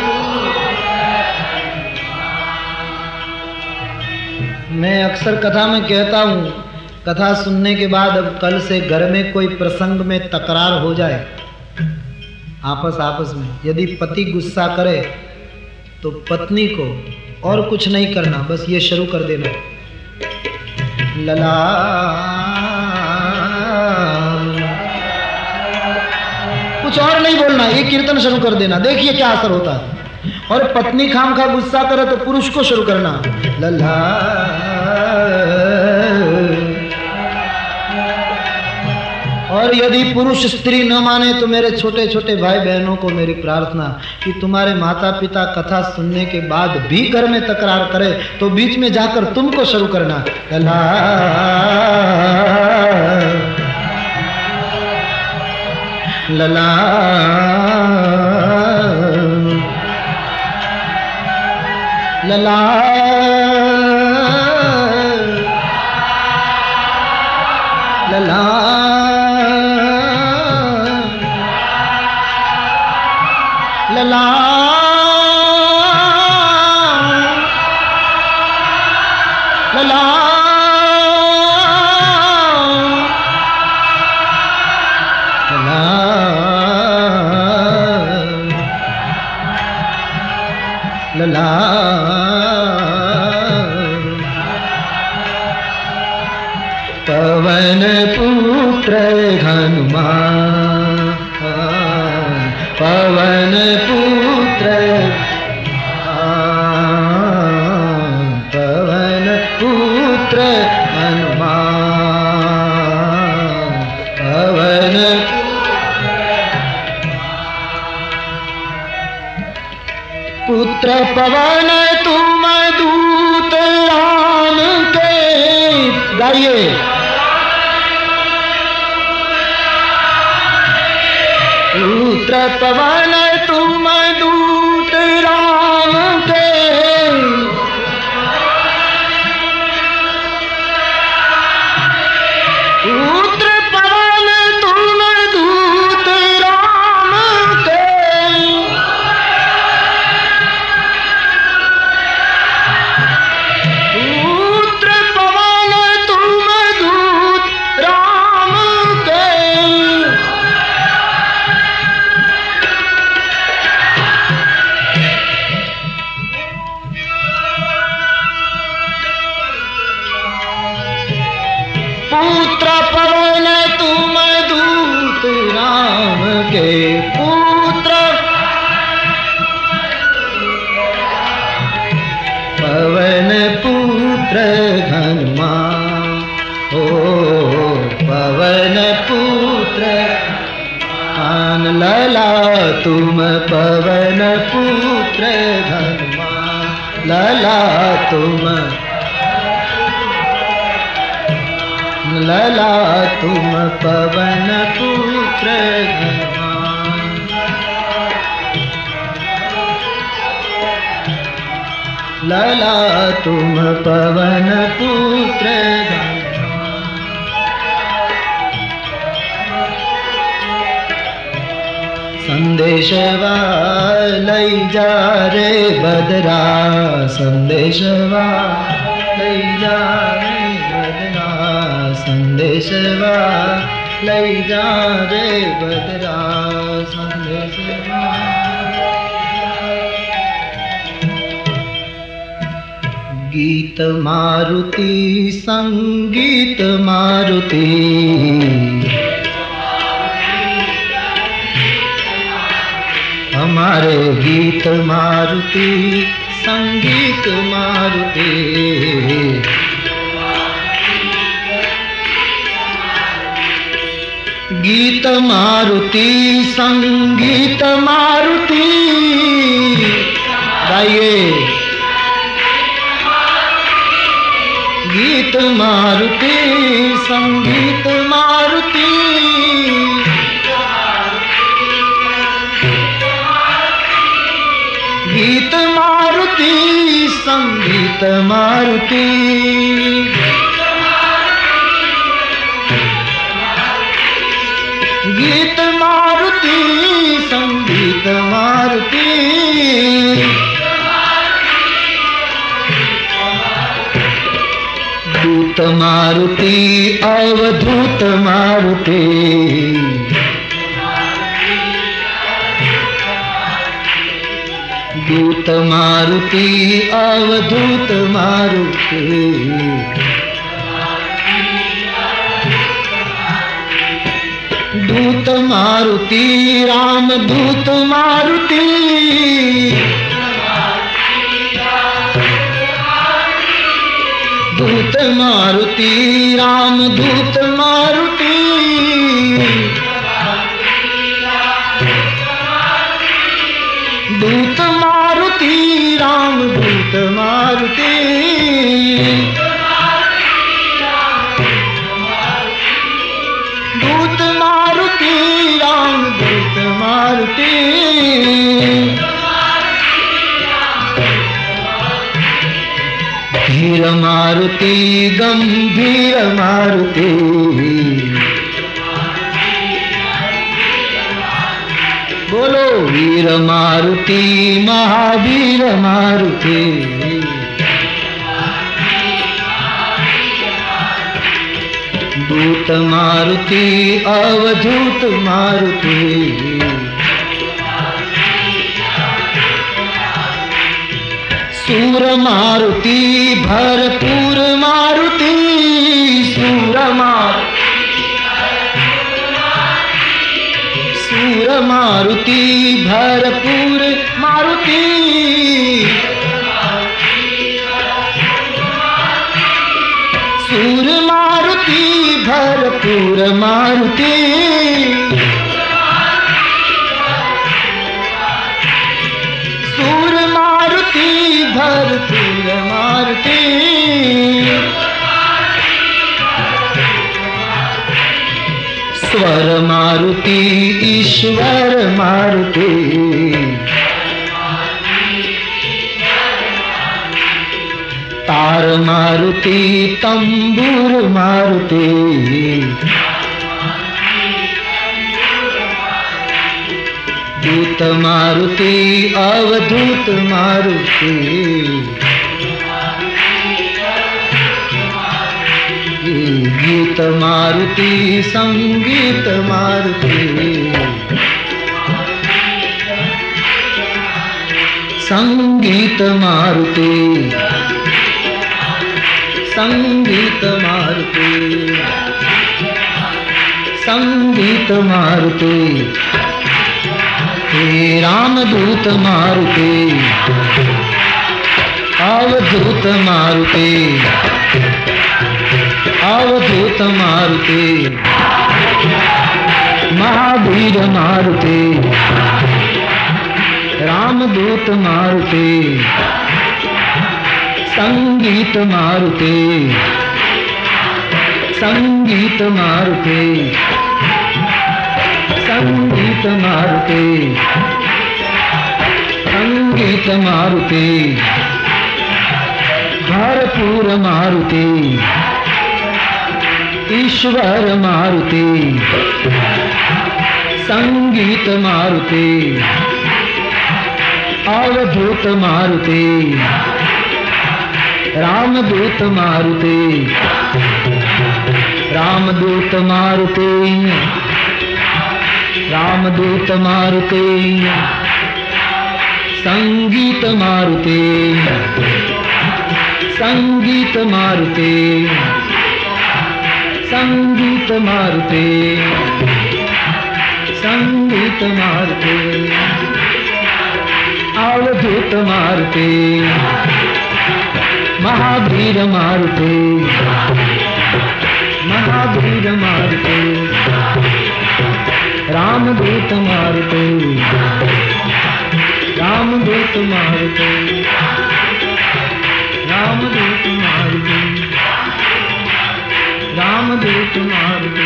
मैं अक्सर कथा में कहता हूँ, कथा सुनने के बाद अब कल से घर में कोई प्रसंग में तकरार हो जाए आपस आपस में, यदि पति गुस्सा करे तो पत्नी को और कुछ नहीं करना, बस ये शुरू कर देना लला कुछ और नहीं बोलना, ये कीर्तन शुरू कर देना, देखिए क्या असर होता है। और पत्नी खाम खा गुस्सा करे तो पुरुष को शुरू करना लला। और यदि पुरुष स्त्री न माने तो मेरे छोटे छोटे भाई बहनों को मेरी प्रार्थना कि तुम्हारे माता पिता कथा सुनने के बाद भी घर में तकरार करे तो बीच में जाकर तुमको शुरू करना लला लला लला लला लला लला लला पवन पुत्र हनुमान, पवन पुत्र पवन पुत्र हनुमान, पवन पुत्र पवन तुम दूत राम के। गाइए पुत्र पवन तुम दूत राम के, पुत्र पवन तुम दूत राम के, पुत्र पवन तुम दूत राम के, पुत्र पवन तुम दूत राम के, पुत्र पवन पुत्र हनुमान, ओ पवन पुत्र आन लला तुम पवन पुत्र हनुमान, लला तुम लला तुम पवन पुत्र हनुमान। लला तुम पवन पुत्र संदेशवा लई जा रे बदरा संदेशवा लई जा रे बदरा संदेशवा लई जा रे बदरा संदेशवा। गीत मारुति संगीत मारुति हमारे गीत मारुति संगीत मारुति गीत मारुति संगीत मारुति गाइए गीत मारुति संगीत मारुति गीत मारुति संगीत मारुति गीत मारुति संगीत मारुति दूत मारुति अवधूत मारुति दूत मारुति अवधूत मारुति दूत मारुति राम दूत मारुति दूत मारुति राम दूत मारुति दूत मारुति राम दूत मारुति दूत मारुति राम दूत मारुति धीर मारुति गंभीर मारुति बोलो वीर मारुति महावीर मारुति दूत मारुति अवधूत मारुति सूर मारुति भरपूर मारुति सूर मारुति सूर मारुति भरपूर मारुति सूर मारुति भरपूर मारुति सूर मारुति भरपूर मारुति स्वर मारुति ईश्वर मारुति तार मारुति तंबूर मारुति दूत मारुति अवधूत मारुति गीत मारुति संगीत मारुति संगीत मारुति संगीत मारुति संगीत मारुति हे रामदूत मारुति अवधूत मारुति अवधूत मारुति महावीर मारुति रामदूत मारुति संगीत मारुति संगीत मारुति संगीत मारुति संगीत मारुति भरपूर मारुति ईश्वर मारुति संगीत मारुति अवधूत मारुति रामदूत मारुति रामदूत मारुति रामदूत मारुति संगीत मारुति संगीत मारुति संगीत मारुति संगीत मारुति अवधूत मारुति महावीर मारुति महावीर मारुति रामदूत मारुति रामदूत मारुति रामदूत मारुति रामदूत मारुति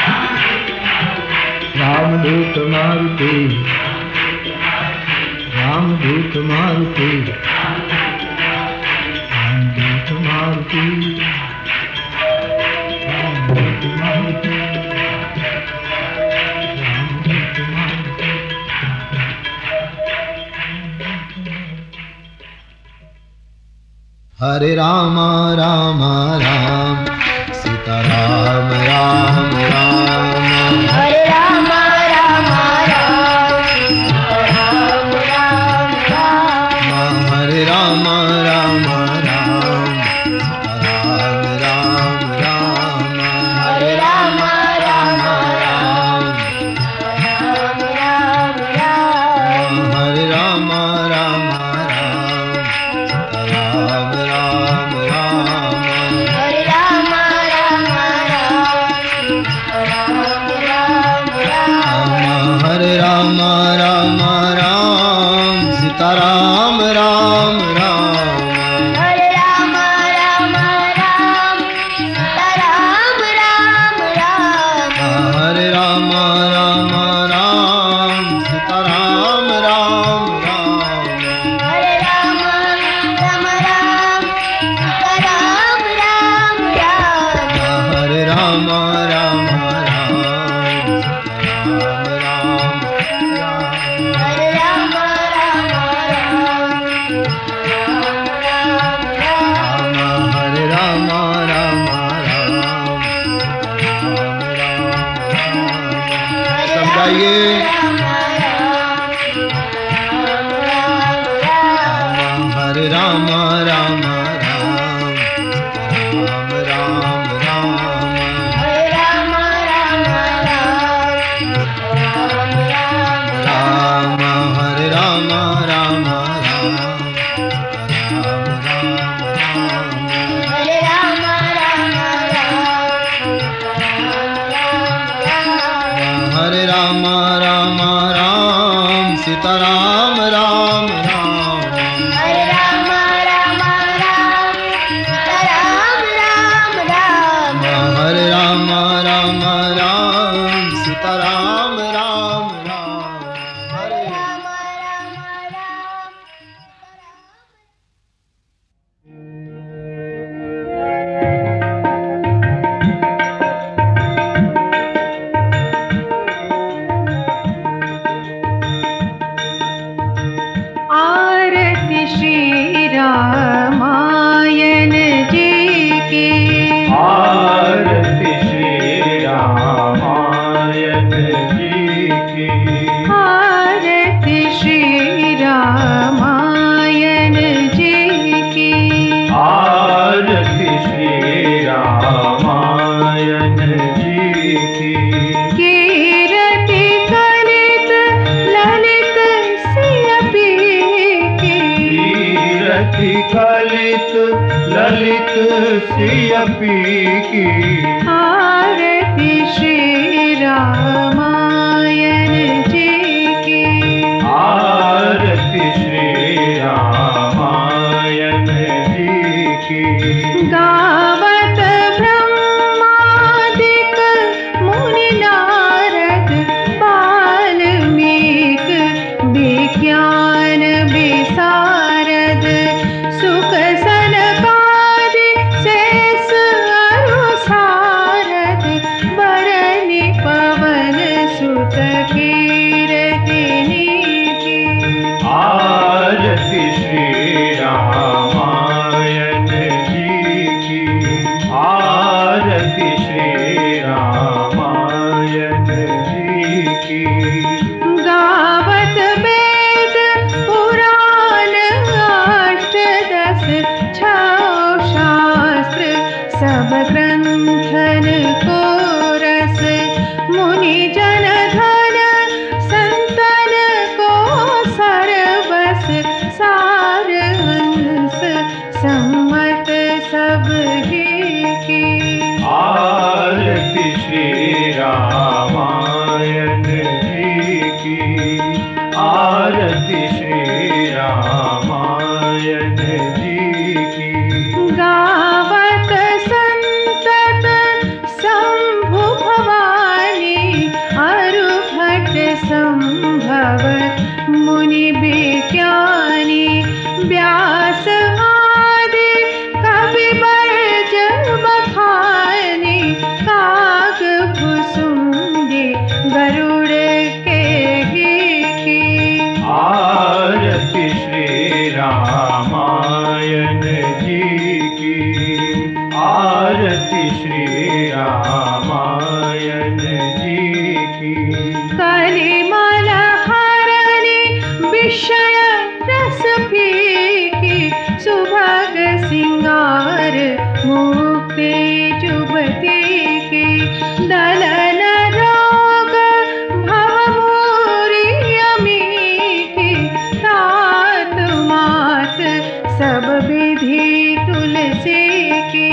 रामदूत मारुति रामदूत मारुति रामदूत मारुति रामदूत मारुति रामदूत मारुति। हरे राम राम राम सीता राम राम राम हरे राम राम राम सीता राम राम राम हरे राम राम राम सीता राम राम राम हरे राम राम राम राम राम राम हरे राम राम राम सीता राम राम राम हरे राम राम राम राम राम राम हरे राम राम राम सीता राम राम राम हरे राम राम राम सीता राम राम राम हरे राम राम राम सीता राम राम राम हरे राम राम राम सीता राम राम राम हरे राम राम राम सीता राम राम हरे राम राम राम राम राम हरे राम राम राम सब गाइए हरे राम राम राम राम राम राम हरे राम राम राम राम राम हरे राम राम राम राम राम हरे राम राम राम हरे राम राम राम सीता राम राम राम हरे राम राम राम सीता राम राम राम हरे राम राम राम सीता राम राम राम हरे राम राम राम आरती श्री रामायण जी की आरती श्री रामायण जी की आरती श्री रामायण जी की आरती श्री रामायण जी की कीरति कलित ललित सियपी की कीरति कलित ललित सियपी की आरती श्री रामायण जी की आरती श्री रामायण जी की गावत ब्रह्मादिक मुनि नारद वाल्मीक विज्ञान विशारद सुख सनका रामायण जी की। गावत संतत शंभु भवानी अरु भट संभव मुनि विज्ञानी व्यास आदि कवि बरज बखानी काग भुसुंडी गरुड़ के गी। आरती श्री रामायण जी की। आरती श्री रामायण जी की। कलिमल हरणी विषय रस फीकी सुभग सिंगार मुक्ति जुबती की। दलन रोग भव मोरी अमी की तात मात सब विधि तुलसी की।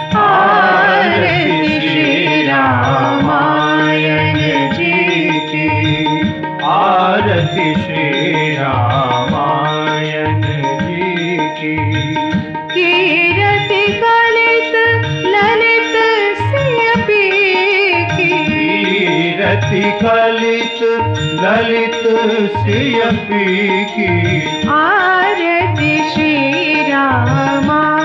आरती श्री रामायण जी की। आरती श्री रामायण जी की। कीरति कलित ललित सिय पीकी। कीरति कलित ललित सिय पीकी। आरती श्री रामा